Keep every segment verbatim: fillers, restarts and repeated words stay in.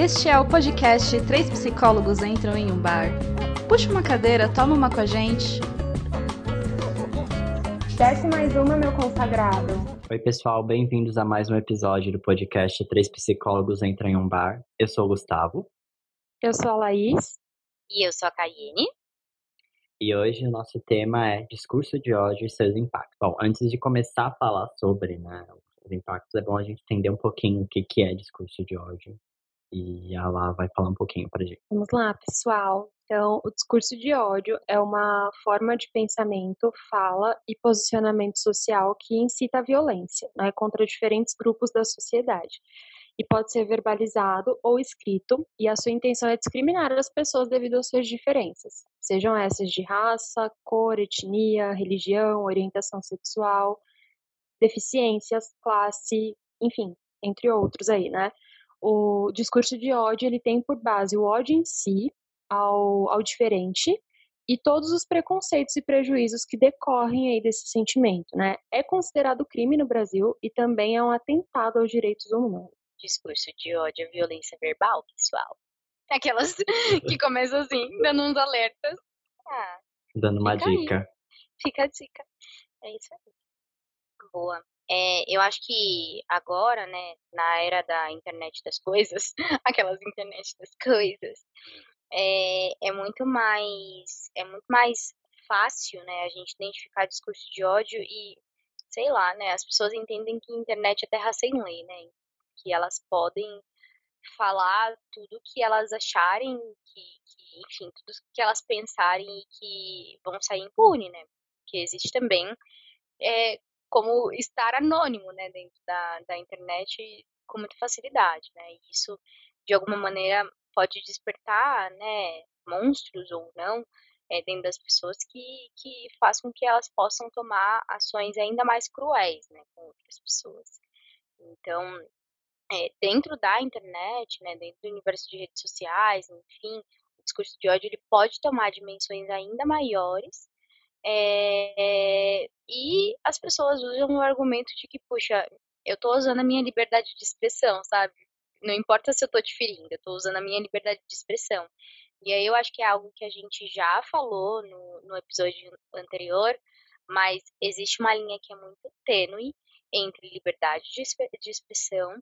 Este é o podcast Três Psicólogos Entram em um Bar. Puxa uma cadeira, toma uma com a gente. Desce mais uma, meu consagrado. Oi, pessoal, bem-vindos a mais um episódio do podcast Três Psicólogos Entram em um Bar. Eu sou o Gustavo. Eu sou a Laís. E eu sou a Caiene. E hoje o nosso tema é discurso de ódio e seus impactos. Bom, antes de começar a falar sobre, né, os impactos, é bom a gente entender um pouquinho o que, que é discurso de ódio. E ela vai falar um pouquinho pra gente. Vamos lá, pessoal. Então, o discurso de ódio é uma forma de pensamento, fala e posicionamento social que incita a violência, né, contra diferentes grupos da sociedade. E pode ser verbalizado ou escrito, e a sua intenção é discriminar as pessoas devido às suas diferenças, sejam essas de raça, cor, etnia, religião, orientação sexual, deficiências, classe, enfim, entre outros aí, né? O discurso de ódio, ele tem por base o ódio em si, ao, ao diferente, e todos os preconceitos e prejuízos que decorrem aí desse sentimento, né? É considerado crime no Brasil e também é um atentado aos direitos humanos. Discurso de ódio é violência verbal, pessoal. Aquelas que começam assim, dando uns alertas. Ah, Dando uma dica. Aí. Fica a dica. É isso aí. Boa. É, eu acho que agora, né, na era da internet das coisas, aquelas internet das coisas, é, é muito mais é muito mais fácil, né, a gente identificar discurso de ódio e, sei lá, né, as pessoas entendem que a internet é terra sem lei, né, que elas podem falar tudo que elas acharem, que, que enfim, tudo que elas pensarem e que vão sair impune, né, porque existe também é, como estar anônimo, né, dentro da, da internet com muita facilidade, né, e isso, de alguma maneira, pode despertar, né, monstros ou não, é, dentro das pessoas que, que faz com que elas possam tomar ações ainda mais cruéis, né, com outras pessoas. Então, é, dentro da internet, né, dentro do universo de redes sociais, enfim, o discurso de ódio ele pode tomar dimensões ainda maiores, é, e as pessoas usam o argumento de que, puxa, eu tô usando a minha liberdade de expressão, sabe? Não importa se eu tô te ferindo, eu tô usando a minha liberdade de expressão. E aí eu acho que é algo que a gente já falou no, no episódio anterior, mas existe uma linha que é muito tênue entre liberdade de, de expressão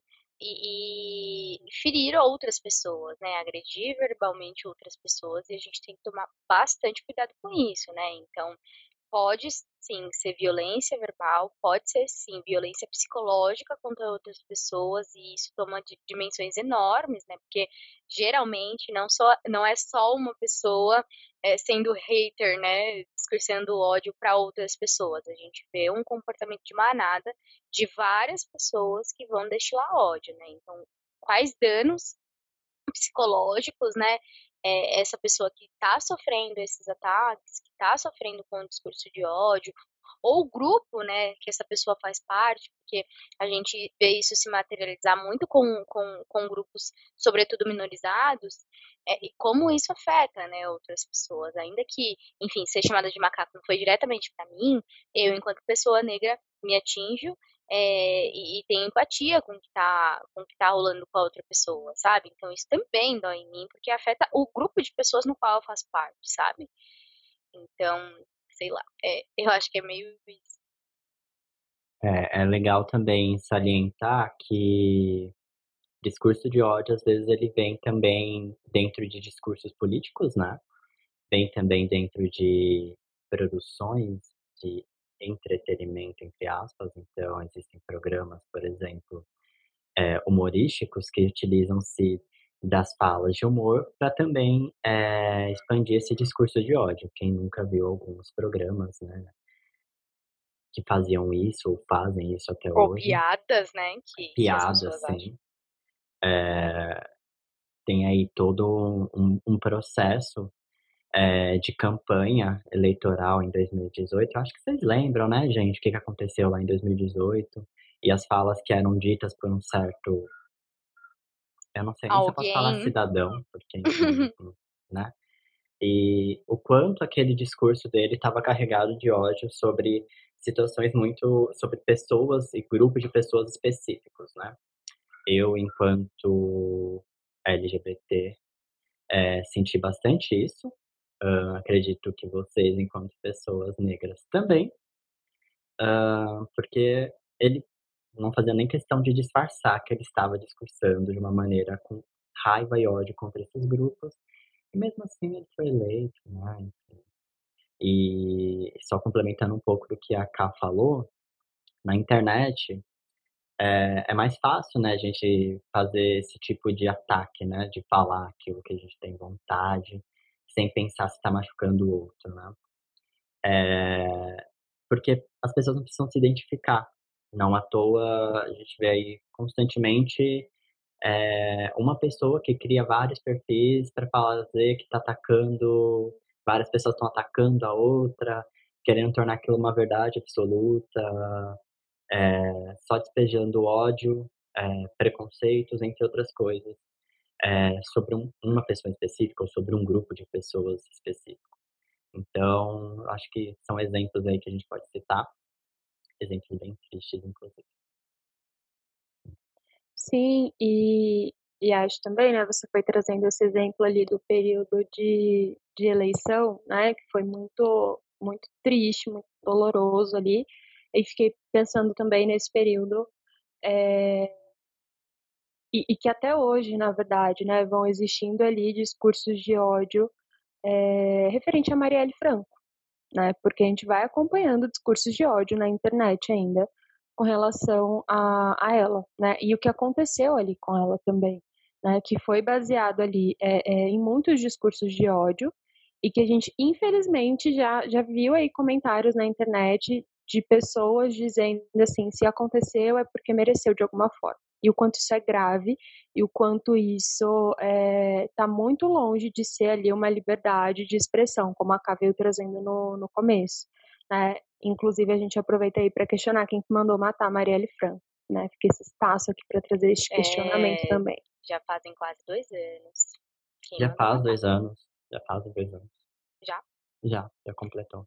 e, e ferir outras pessoas, né? Agredir verbalmente outras pessoas, e a gente tem que tomar bastante cuidado com isso, né? Então, pode sim ser violência verbal, pode ser sim violência psicológica contra outras pessoas, e isso toma dimensões enormes, né? Porque geralmente não, só, não é só uma pessoa é, sendo hater, né? Discursando ódio para outras pessoas. A gente vê um comportamento de manada de várias pessoas que vão destilar ódio, né? Então, quais danos psicológicos, né? É, essa pessoa que está sofrendo esses ataques, que está sofrendo com o discurso de ódio, ou o grupo, né, que essa pessoa faz parte, porque a gente vê isso se materializar muito com, com, com grupos, sobretudo minorizados, é, e como isso afeta, né, outras pessoas, ainda que, enfim, ser chamada de macaco não foi diretamente para mim, eu, enquanto pessoa negra, me atinjo, é, e, e tem empatia com o que tá, com o que tá rolando com a outra pessoa, sabe? Então isso também dói em mim, porque afeta o grupo de pessoas no qual eu faço parte, sabe? Então, sei lá, é, eu acho que é meio isso. É, é legal também salientar que discurso de ódio, às vezes, ele vem também dentro de discursos políticos, né? Vem também dentro de produções de entretenimento, entre aspas. Então, existem programas, por exemplo, é, humorísticos que utilizam-se das falas de humor para também é, expandir esse discurso de ódio. Quem nunca viu alguns programas, né, que faziam isso ou fazem isso até Ou hoje. piadas, né, que, que as Piadas, pessoas acham. sim. É, tem aí todo um, um processo é, de campanha eleitoral em dois mil e dezoito. Acho que vocês lembram, né, gente, o que que aconteceu lá em dois mil e dezoito e as falas que eram ditas por um certo, eu não sei nem se eu posso falar Alguém. cidadão, porque, enfim, né? E o quanto aquele discurso dele estava carregado de ódio sobre situações muito, sobre pessoas e grupos de pessoas específicos, né? Eu, enquanto L G B T, é, senti bastante isso. Uh, acredito que vocês, enquanto pessoas negras, também, uh, porque ele não fazia nem questão de disfarçar que ele estava discursando de uma maneira com raiva e ódio contra esses grupos, e mesmo assim ele foi eleito, né? E só complementando um pouco do que a Ká falou, na internet é, é mais fácil, né, a gente fazer esse tipo de ataque, né, de falar aquilo que a gente tem vontade, sem pensar se está machucando o outro, né? É, porque as pessoas não precisam se identificar. Não à toa a gente vê aí constantemente é, uma pessoa que cria vários perfis para fazer que está atacando, várias pessoas estão atacando a outra, querendo tornar aquilo uma verdade absoluta, é, só despejando ódio, é, preconceitos, entre outras coisas, é, sobre um, uma pessoa específica ou sobre um grupo de pessoas específico. Então, acho que são exemplos aí que a gente pode citar, exemplos bem tristes, inclusive. Sim, e, e acho também, né, você foi trazendo esse exemplo ali do período de, de eleição, né, que foi muito, muito triste, muito doloroso ali, e fiquei pensando também nesse período, é, e, e que até hoje, na verdade, né, vão existindo ali discursos de ódio é, referente a Marielle Franco, né? Porque a gente vai acompanhando discursos de ódio na internet ainda com relação a, a ela, né? E o que aconteceu ali com ela também, né? Que foi baseado ali é, é, em muitos discursos de ódio e que a gente infelizmente já já viu aí comentários na internet de pessoas dizendo assim, se aconteceu é porque mereceu de alguma forma. E o quanto isso é grave e o quanto isso está muito longe de ser ali uma liberdade de expressão, como a Cá veio trazendo no, no começo. Né? Inclusive, a gente aproveita aí para questionar quem mandou matar a Marielle Franco. Né? Fica esse espaço aqui para trazer este questionamento É, também. já fazem quase dois anos. Quem Já mandou faz matar? dois anos, já faz dois anos. Já? Já, já completou.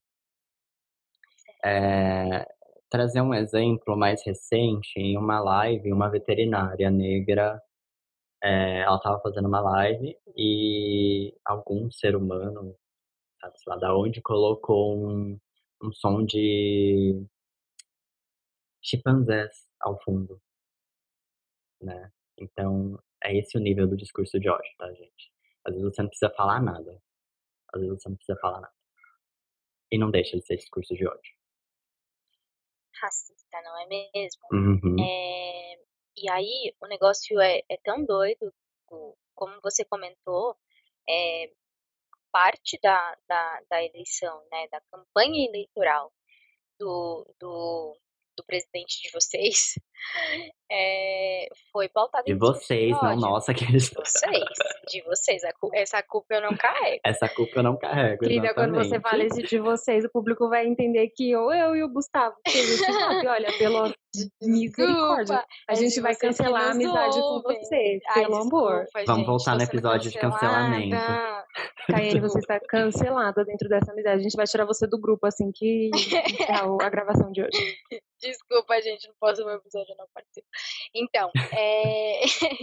É, trazer um exemplo mais recente, em uma live, uma veterinária negra, é, ela estava fazendo uma live e algum ser humano, sabe sei lá da onde, colocou um, um som de chimpanzés ao fundo, né? Então, é esse o nível do discurso de ódio, tá, gente? Às vezes você não precisa falar nada. Às vezes você não precisa falar nada. E não deixa de ser discurso de ódio. Racista, não é mesmo? Uhum. É, e aí, o negócio é, é tão doido, o- como você comentou, é, parte da, da, da eleição, né, da campanha eleitoral do, do, do presidente de vocês, é, foi pautada De em discurso de vocês, não ódio. nossa, que eles... De vocês, de vocês. A cu- essa culpa eu não carrego. Essa culpa eu não carrego, Querida, quando você exatamente. fala esse de vocês, o público vai entender que ou eu e o Gustavo, que a gente sabe, olha, pelo misericórdia, Desculpa, a é gente de vai vocês que cancelar a nos amizade com ouvem. você, Ai, pelo amor. desculpa, Vamos gente, voltar tô no sendo episódio de cancelamento. cancelada. Caiane, você Desculpa. está cancelada dentro dessa amizade. A gente vai tirar você do grupo assim que encerrar o- a gravação de hoje. Desculpa, gente, no próximo episódio eu não participo. Então, é...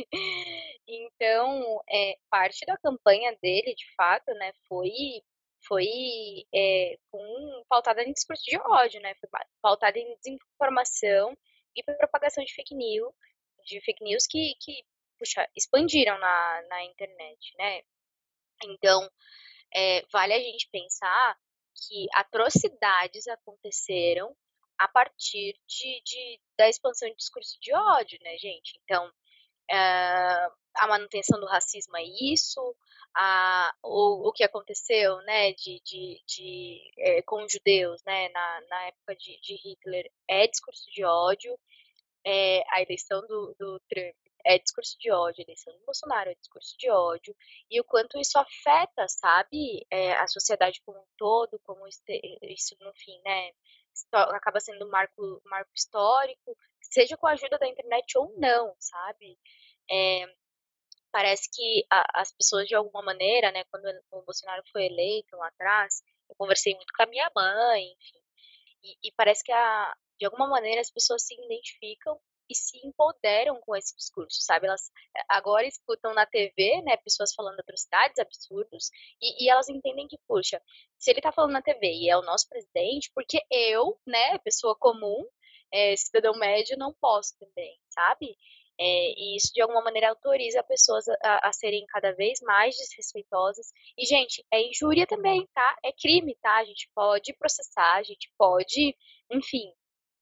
então, é, parte da campanha dele, de fato, né, foi, foi é, com, pautada em discurso de ódio, né, foi pa- pautada em desinformação e propagação de fake news, de fake news que, que puxa, expandiram na, na internet, né. Então, é, vale a gente pensar que atrocidades aconteceram a partir de, de- da expansão de discurso de ódio, né, gente? Então, é, a manutenção do racismo é isso, a, o, o que aconteceu, né, de, de, de, é, com os judeus, né, na, na época de, de Hitler, é discurso de ódio, é, a eleição do, do Trump é discurso de ódio, a eleição do Bolsonaro é discurso de ódio, e o quanto isso afeta, sabe, é, a sociedade como um todo, como isso, isso no fim, né, acaba sendo um marco, marco histórico, seja com a ajuda da internet ou não, sabe? É, parece que a, as pessoas, de alguma maneira, né, quando o Bolsonaro foi eleito lá atrás, eu conversei muito com a minha mãe, enfim, e, e parece que, a, de alguma maneira, as pessoas se identificam e se empoderam com esse discurso, sabe? Elas eh, agora escutam na T V, né, pessoas falando atrocidades, absurdos, e, e elas entendem que, puxa, se ele tá falando na T V e é o nosso presidente, porque eu, né, pessoa comum, eh, cidadão médio, não posso também, sabe? É, e isso de alguma maneira autoriza pessoas a, a- a serem cada vez mais desrespeitosas. E, gente, é injúria também, tá? É crime, tá? A gente pode processar, a gente pode, enfim,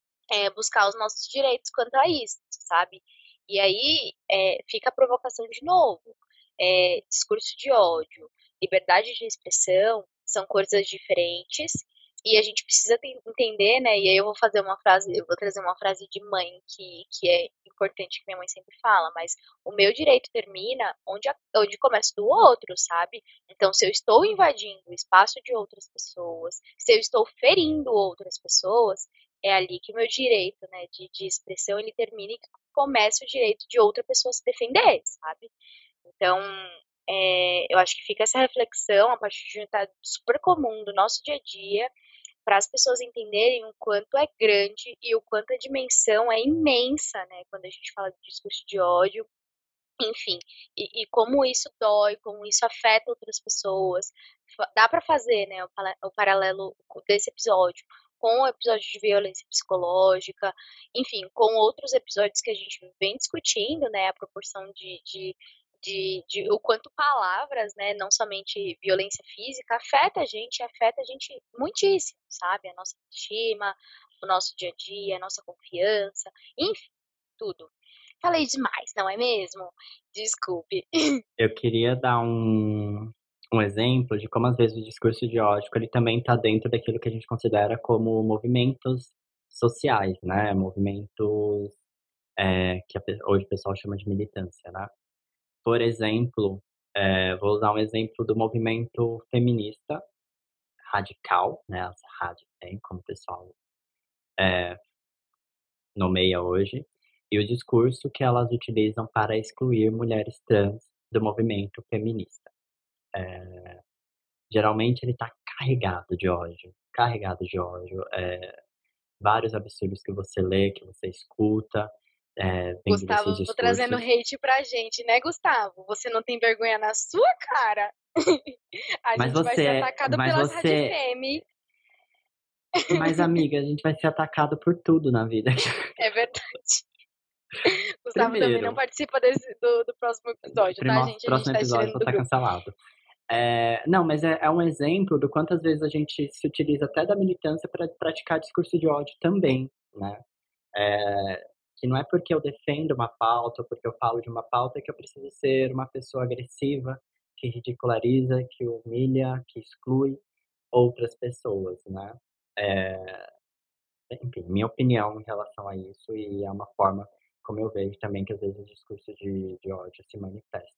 é, buscar os nossos direitos quanto a isso, sabe? E aí é, fica a provocação de novo. É, discurso de ódio, liberdade de expressão são coisas diferentes e a gente precisa ten- entender, né? E aí eu vou fazer uma frase, eu vou trazer uma frase de mãe que, que é importante que minha mãe sempre fala, mas o meu direito termina onde, a- onde começa o do outro, sabe? Então, se eu estou invadindo o espaço de outras pessoas, se eu estou ferindo outras pessoas, é ali que o meu direito, né, de, de expressão ele termina e começa o direito de outra pessoa se defender, sabe? Então, é, eu acho que fica essa reflexão a partir de um estado super comum do nosso dia a dia, para as pessoas entenderem o quanto é grande e o quanto a dimensão é imensa, né, quando a gente fala de discurso de ódio, enfim, e, e como isso dói, como isso afeta outras pessoas. Fa- Dá para fazer, né, o, pala- o paralelo desse episódio com o episódio de violência psicológica, enfim, com outros episódios que a gente vem discutindo, né, a proporção de, de, de, de o quanto palavras, né, não somente violência física, afeta a gente, afeta a gente muitíssimo, sabe? A nossa estima, o nosso dia a dia, a nossa confiança, enfim, tudo. Falei demais, não é mesmo? Desculpe. Eu queria dar um, um exemplo de como, às vezes, o discurso de ódio, ele também está dentro daquilo que a gente considera como movimentos sociais, né? Movimentos é, que a pe- hoje o pessoal chama de militância, né? Por exemplo, é, vou usar um exemplo do movimento feminista radical, né? As rad tem, como o pessoal nomeia hoje, e o discurso que elas utilizam para excluir mulheres trans do movimento feminista. Geralmente ele tá carregado de ódio, carregado de ódio, é, vários absurdos que você lê, que você escuta, é, vindo desses Gustavo trazendo discursos. hate pra gente, né, Gustavo? Você não tem vergonha na sua cara? A Mas gente vai ser você, atacado mas pelas você, Radifeme. mas amiga, a gente vai ser atacado por tudo na vida. É verdade. Gustavo também não Primeiro, participa desse, do, do próximo episódio, tá, primo- gente? A gente próximo tá episódio tirando vou do estar grupo. cancelado. É, não, mas é, é um exemplo do quantas vezes a gente se utiliza até da militância para praticar discurso de ódio também, né? É, que não é porque eu defendo uma pauta, ou porque eu falo de uma pauta, que eu preciso ser uma pessoa agressiva, que ridiculariza, que humilha, que exclui outras pessoas, né? É, enfim, minha opinião em relação a isso, e é uma forma como eu vejo também que às vezes o discurso de, de ódio se manifesta.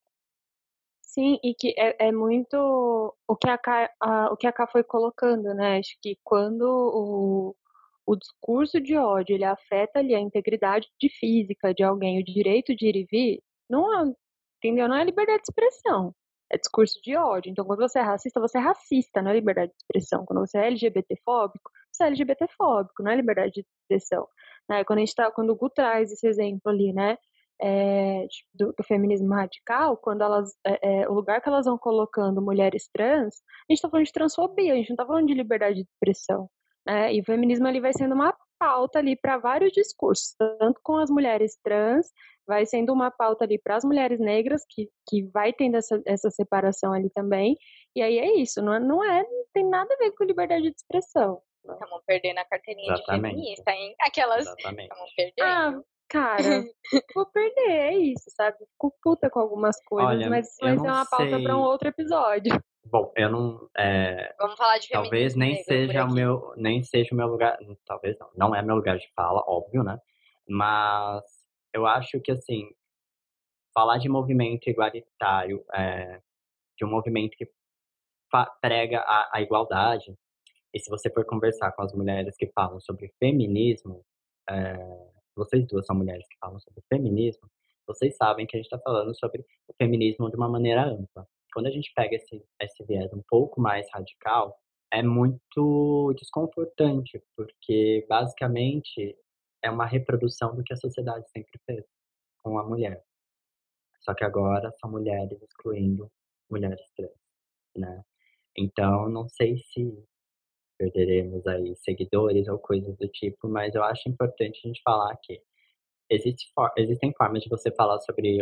Sim, e que é, é muito o que a Ká, a- o que a Ká foi colocando, né? Acho que quando o, o discurso de ódio ele afeta ali a integridade de física de alguém, o direito de ir e vir, não é, entendeu? Não é liberdade de expressão, é discurso de ódio. Então, quando você é racista, você é racista, não é liberdade de expressão. Quando você é LGBTfóbico, você é LGBTfóbico, não é liberdade de expressão. Né? Quando a gente tá, quando o Gu traz esse exemplo ali, né? É, tipo, do, do feminismo radical, quando elas, é, é, o lugar que elas vão colocando mulheres trans, a gente está falando de transfobia, a gente não está falando de liberdade de expressão, né? E o feminismo ali vai sendo uma pauta ali para vários discursos, tanto com as mulheres trans, vai sendo uma pauta ali para as mulheres negras, que, que vai tendo essa, essa separação ali também, e aí é isso, não é, não é, não tem nada a ver com liberdade de expressão. Não. Estamos perdendo a carteirinha de Exatamente, feminista, hein? Aquelas. Estamos exatamente. Ah, perdendo. cara, vou perder, é isso, sabe? Fico puta com algumas coisas, Olha, mas isso eu vai não ser uma pauta para um sei. outro episódio. Bom, eu não. É, Vamos falar de talvez feminismo nem negro por seja o aqui. meu, nem seja o meu lugar. Talvez não, não é meu lugar de fala, óbvio, né? Mas eu acho que assim, falar de movimento igualitário, é, de um movimento que fa- prega a, a igualdade, e se você for conversar com as mulheres que falam sobre feminismo, é, vocês duas são mulheres que falam sobre feminismo, vocês sabem que a gente está falando sobre o feminismo de uma maneira ampla. Quando a gente pega esse, esse viés um pouco mais radical, é muito desconfortante, porque basicamente é uma reprodução do que a sociedade sempre fez com a mulher. Só que agora são mulheres excluindo mulheres trans, né. Então não sei se perderemos aí seguidores ou coisas do tipo, mas eu acho importante a gente falar que existe for existem formas de você falar sobre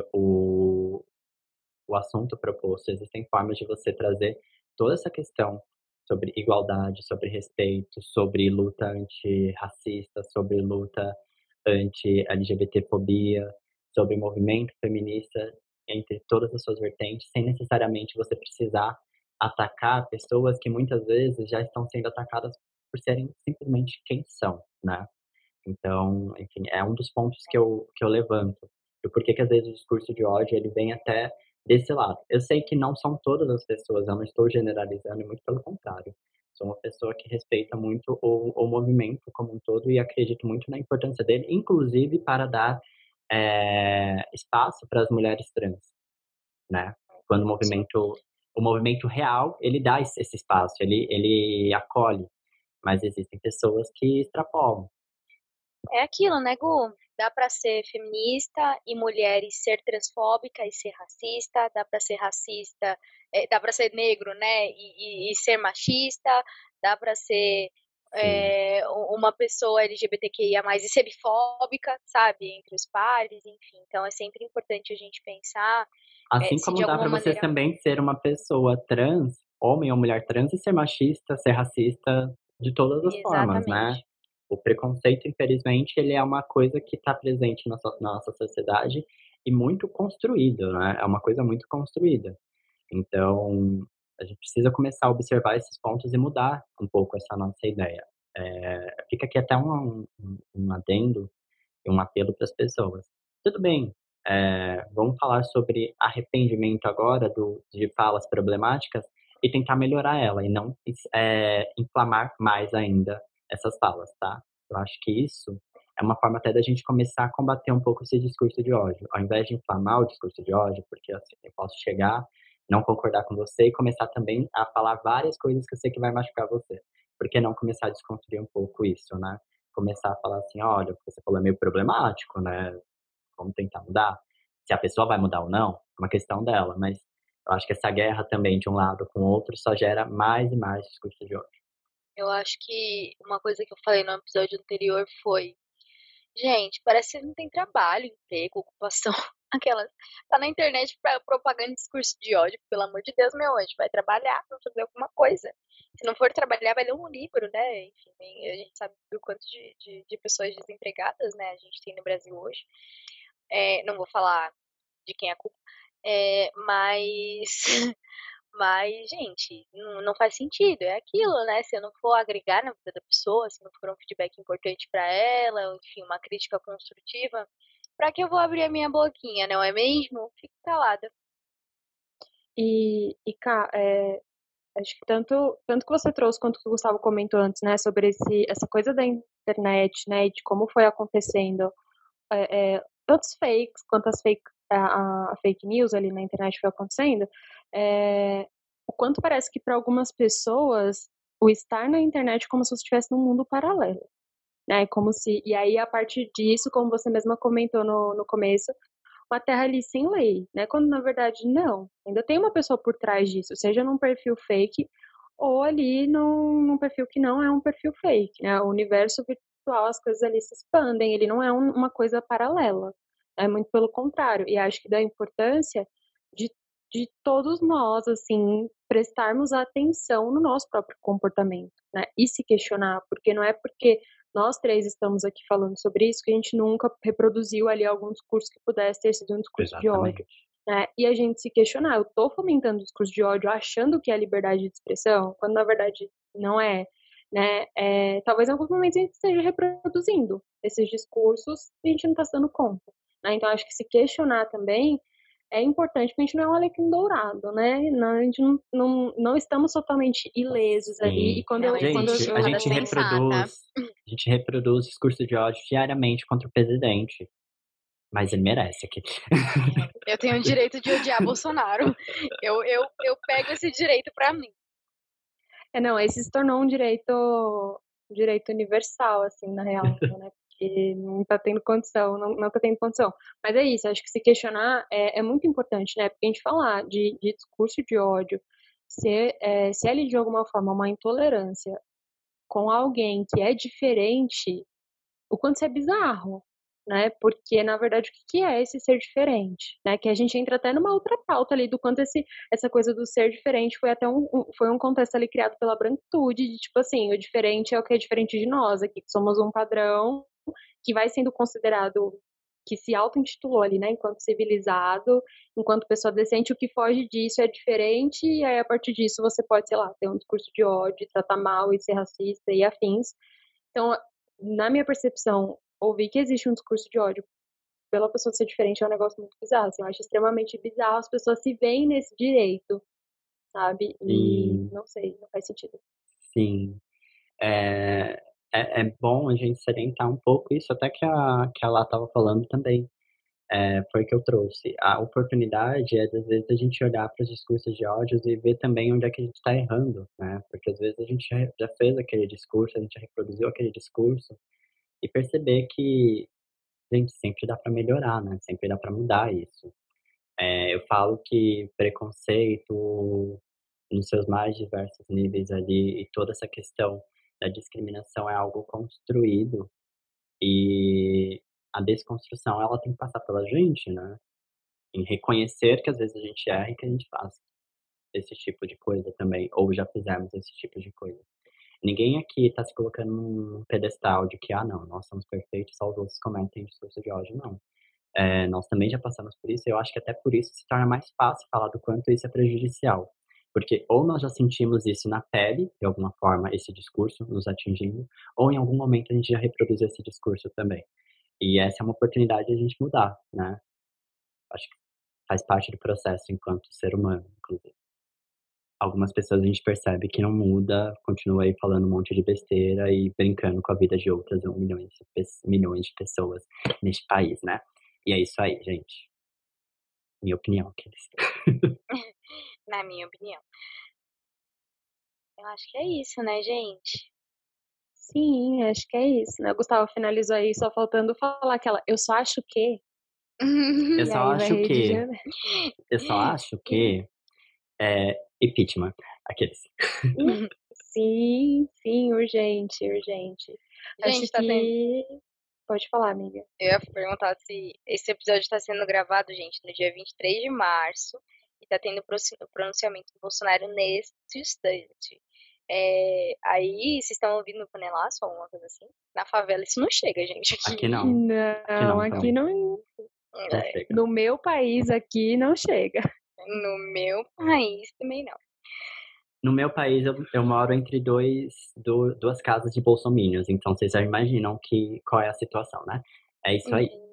o o assunto proposto, existem formas de você trazer toda essa questão sobre igualdade, sobre respeito, sobre luta antirracista, sobre luta anti-LGBTfobia, sobre movimento feminista, entre todas as suas vertentes, sem necessariamente você precisar atacar pessoas que muitas vezes já estão sendo atacadas por serem simplesmente quem são, né. Então, enfim, é um dos pontos que eu que eu levanto, do porquê que às vezes o discurso de ódio ele vem até desse lado. Eu sei que não são todas as pessoas, eu não estou generalizando, muito pelo contrário. Sou uma pessoa que respeita muito o o movimento como um todo e acredito muito na importância dele, inclusive para dar, eh, espaço para as mulheres trans, né. Quando o Sim. movimento o movimento real, ele dá esse esse espaço, ele ele acolhe, mas existem pessoas que extrapolam. É aquilo, né, Gu? Dá pra ser feminista e mulher e ser transfóbica e ser racista, dá pra ser racista, eh, dá pra ser negro, né, e e e ser machista, dá pra ser, Sim. eh, u uma pessoa LGBTQIA+, e ser bifóbica, sabe, entre os pares, enfim. Então é sempre importante a gente pensar, eh, Assim se de como dá alguma pra você maneira também ser uma pessoa trans, homem ou mulher trans, e ser machista, ser racista, de todas as formas, né. exatamente. O preconceito, infelizmente, ele é uma coisa que tá presente na so na nossa sociedade e muito construído, né, é uma coisa muito construída. Então, a gente precisa começar a observar esses pontos e mudar um pouco essa nossa ideia. Eh, fica aqui até um um um adendo e um apelo para as pessoas. Tudo bem, eh, vamos falar sobre arrependimento agora do de falas problemáticas e tentar melhorar ela e não is eh, inflamar mais ainda essas falas, tá. Eu acho que isso é uma forma até da gente começar a combater um pouco esse discurso de ódio, ao invés de inflamar o discurso de ódio, porque, assim, eu posso chegar, não concordar com você e começar também a falar várias coisas que eu sei que vai machucar você. Por que não começar a desconstruir um pouco isso, né? Começar a falar assim: "Olha, o que você falou é meio problemático, né, vamos tentar mudar". Se a pessoa vai mudar ou não, é uma questão dela, mas eu acho que essa guerra também de um lado com o outro só gera mais e mais discurso de ódio. Eu acho que uma coisa que eu falei no episódio anterior foi: "Gente, parece que não tem trabalho, emprego, ocupação". Aquelas, tá na internet pra propagando discurso de ódio, pelo amor de Deus, meu anjo, vai trabalhar, vai fazer alguma coisa. Se não for trabalhar, vai ler um livro, né, enfim, a gente sabe o quanto de de de pessoas desempregadas, né, a gente tem no Brasil hoje. Eh, não vou falar de quem é a culpa, eh, mas mas, gente, não não faz sentido, é aquilo, né, se eu não for agregar na vida da pessoa, se não for um feedback importante para ela, ou enfim, uma crítica construtiva, pra que eu vou abrir a minha boquinha, não é mesmo? Fico calada. E e cá, eh, acho que tanto tanto que você trouxe quanto que o Gustavo comentou antes, né, sobre esse essa coisa da internet, né, e de como foi acontecendo, eh eh, tanto os fakes quanto as fake a a fake news ali na internet foi acontecendo, eh, o quanto parece que para algumas pessoas, o estar na internet é como se você estivesse num mundo paralelo, né, como se e aí a partir disso, como você mesma comentou no no começo, uma terra ali sem lei, né, quando na verdade não, ainda tem uma pessoa por trás disso, seja num perfil fake ou ali num num perfil que não é um perfil fake, né, o universo virtual, as coisas ali se expandem, ele não é um uma coisa paralela, é muito pelo contrário, e acho que da importância de de todos nós, assim, prestarmos atenção no nosso próprio comportamento, né, e se questionar, porque não é porque nós três estamos aqui falando sobre isso que a gente nunca reproduziu ali algum discurso que pudesse ter sido um discurso de ódio, Exatamente. né, e a gente se questionar: "Eu tô fomentando discurso de ódio achando que é liberdade de expressão?", quando na verdade não é, né, eh, talvez em alguns momentos a gente esteja reproduzindo esses discursos e a gente não tá se dando conta, né, então acho que se questionar também é importante, porque a gente não é um alecrim dourado, né, não a gente não não não estamos totalmente ilesos ali, e Sim. quando Não eu quando eu Gente, existe a eu nada gente sem santa. reproduz a gente reproduz discurso de ódio diariamente contra o presidente, mas ele merece aquele. Eu tenho o direito de odiar Bolsonaro. Eu eu eu pego esse direito pra mim. é, não, esse se tornou um direito um direito universal, assim, na real, né. porque não tá tendo condição, não, não tá tendo condição. Mas é isso, acho que se questionar é, é muito importante, né? Porque a gente falar de, de discurso de ódio, se, é, se ele de alguma forma uma intolerância com alguém que é diferente, o quanto isso é bizarro, né? Porque, na verdade, o que é esse ser diferente, né? Que a gente entra até numa outra pauta ali do quanto esse, essa coisa do ser diferente foi até um, um- foi um contexto ali criado pela branquitude, de tipo assim, o diferente é o que é diferente de nós aqui, que somos um padrão que vai sendo considerado, que se auto-intitulou ali, né, enquanto civilizado, enquanto pessoa decente, o que foge disso é diferente, e aí a partir disso você pode, sei lá, ter um discurso de ódio, tratar mal e ser racista e afins. Então, na minha percepção, ouvir que existe um discurso de ódio pela pessoa ser diferente é um negócio muito bizarro. Assim, eu acho extremamente bizarro as pessoas se veem nesse direito, sabe? E E não sei, não faz sentido. sim, é, é, é bom a gente salientar um pouco isso, até que a, que a Lá estava falando também. É, foi que eu trouxe. A oportunidade é, às vezes, a gente olhar para os discursos de ódio e ver também onde é que a gente está errando, né? Porque às vezes a gente já já fez aquele discurso, a gente já reproduziu aquele discurso, e perceber que, gente, sempre dá para melhorar, né? Sempre dá para mudar isso. É, eu falo que preconceito, nos seus mais diversos níveis ali, e toda essa questão da discriminação é algo construído, e a desconstrução, ela tem que passar pela gente, né? Em reconhecer que às vezes a gente erra e que a gente faz esse tipo de coisa também, ou já fizemos esse tipo de coisa. Ninguém aqui tá se colocando num pedestal de que, ah, não, nós somos perfeitos, só os outros cometem discurso de ódio, não. É, nós também já passamos por isso, e eu acho que até por isso se torna mais fácil falar do quanto isso é prejudicial. Porque ou nós já sentimos isso na pele, de alguma forma, esse discurso nos atingindo, ou em algum momento a gente já reproduziu esse discurso também. E essa é uma oportunidade de a gente mudar, né? Acho que faz parte do processo enquanto ser humano, inclusive. Algumas pessoas a gente percebe que não muda, continua aí falando um monte de besteira e brincando com a vida de outras um milhões de, pe- milhões de pessoas neste país, né? E é isso aí, gente. Minha opinião, aqueles. Na minha opinião. Eu acho que é isso, né, gente? Sim, acho que é isso, né? O Gustavo finalizou aí, só faltando falar aquela, eu só acho que, Eu e só aí vai acho que. redigir. Eu só acho que. É. Impeachment. Aqueles. Sim, sim, sim, urgente, urgente. Acho Gente, tá tendo. que. Pode falar, amiga. Eu ia perguntar se esse episódio está sendo gravado, gente, no dia vinte e três de março, e tá tendo pronuncia- o pronunciamento do Bolsonaro neste instante. É, aí, vocês estão ouvindo o panelaço ou alguma coisa assim? Na favela isso não chega, gente, Aqui aqui. não. Aqui Não, não, aqui então. não. Não É, chega. No meu país aqui não chega. no meu país também não. No meu país, eu, eu moro entre dois, du- duas casas de bolsominions, então vocês já imaginam que, qual é a situação, né? É isso aí. Entendi.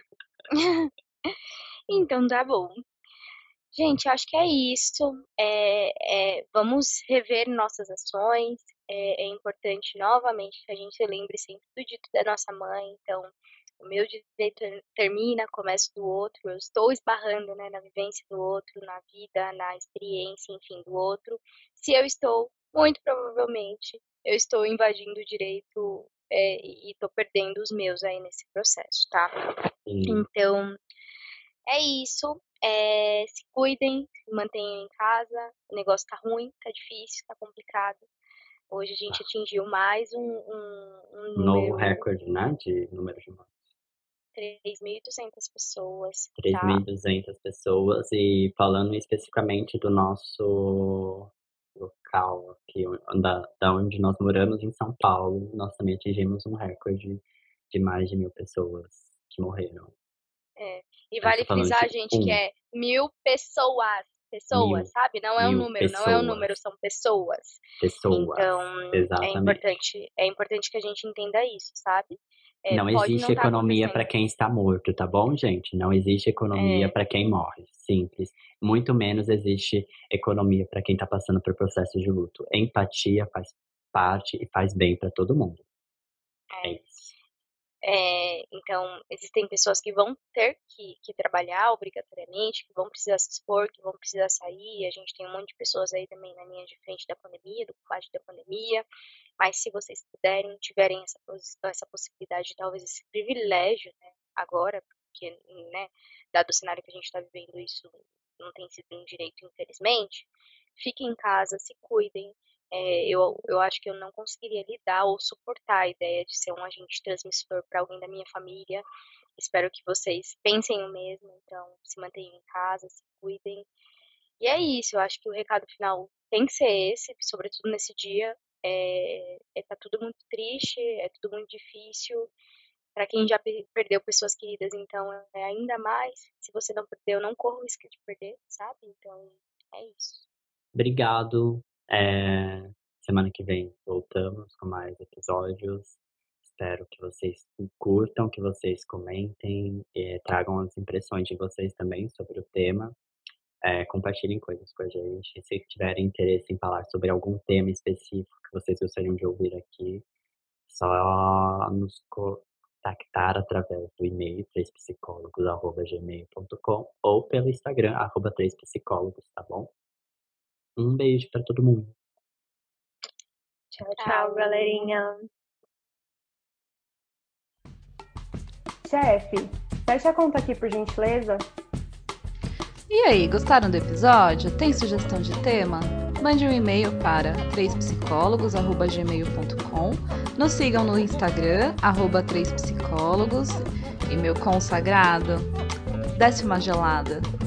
Então tá bom. Gente, acho que é isso. É, é, vamos rever nossas ações. É, é importante, novamente, que a gente se lembre sempre do dito da nossa mãe. Então, o meu direito ter- termina, começa do outro. Eu estou esbarrando, né, na vivência do outro, na vida, na experiência, enfim, do outro. Se eu estou, muito provavelmente, eu estou invadindo o direito, é, e estou perdendo os meus aí nesse processo, tá? E Então, é isso. É, se cuidem, se mantenham em casa. O negócio tá ruim, tá difícil, tá complicado. Hoje a gente atingiu mais um, um, um um novo número, recorde, né, de número de mortes. três mil e duzentas pessoas, tá? três mil e duzentas pessoas, e falando especificamente do nosso local aqui, da, da onde nós moramos, em São Paulo, nós também atingimos um recorde de mais de mil pessoas que morreram. É. E A gente vale tá falando frisar, de gente, que um, é mil pessoas. Pessoas, mil, sabe? Não é um mil número, não é um pessoas, número, são pessoas. pessoas, Então, é exatamente. importante, é importante que a gente entenda isso, sabe? É, Não pode existe não estar economia para acontecendo. quem está morto, tá bom, gente? Não existe economia É, para quem morre. Simples. Muito menos existe economia para quem está passando por processo de luto. Empatia faz parte e faz bem para todo mundo. É é. isso. É, então, existem pessoas que vão ter que, que trabalhar obrigatoriamente, que vão precisar se expor, que vão precisar sair. A gente tem um monte de pessoas aí também na linha de frente da pandemia, do combate da pandemia. Mas se vocês puderem, tiverem essa, essa possibilidade, talvez esse privilégio, né, agora, porque, né, dado o cenário que a gente está vivendo, isso não tem sido um direito, infelizmente, fiquem em casa, se cuidem. É, eu, eu acho que eu não conseguiria lidar ou suportar a ideia de ser um agente transmissor para alguém da minha família. Espero que vocês pensem o mesmo, então se mantenham em casa, se cuidem. E é isso, eu acho que o recado final tem que ser esse, sobretudo nesse dia. É, é, tá tudo muito triste, é tudo muito difícil. Para quem já perdeu pessoas queridas, então é ainda mais. Se você não perdeu, não corra o risco de perder, sabe? Então é isso. Obrigado. É, semana que vem voltamos com mais episódios. Espero que vocês curtam, que vocês comentem, e tragam as impressões de vocês também sobre o tema. É, compartilhem coisas com a gente. Se tiverem interesse em falar sobre algum tema específico que vocês gostariam de ouvir aqui, só nos contactar através do e-mail três psicólogos arroba gmail ponto com ou pelo Instagram, arroba três psicólogos, tá bom? Um beijo pra todo mundo. Tchau, tchau, galerinha. Chefe, fecha a conta aqui, por gentileza. E aí, gostaram do episódio? Tem sugestão de tema? Mande um e-mail para três psicólogos arroba gmail ponto com. Nos sigam no Instagram, arroba três psicólogos. E meu consagrado, desce uma gelada.